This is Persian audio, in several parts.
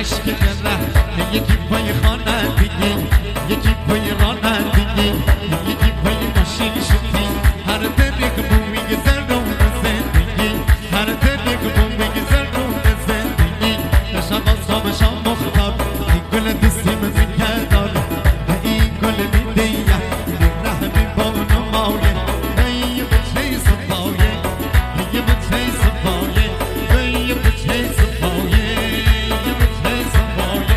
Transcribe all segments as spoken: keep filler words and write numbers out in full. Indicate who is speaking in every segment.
Speaker 1: اشک دره یکی پای خوانندگی یکی پای رانندگی یکی پای ماشین شدی هر طریق بومی گذر رو به زندگی هر طریق بومی گذر رو به زندگی نشم آسام شام مختار این گل دستیم میکردار این گل میدیه ره می بانو مایه ای بچه صفایه ای بچه صفایه ای بچه صفایه ای بچه صفایه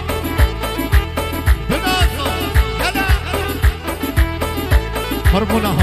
Speaker 1: Harmona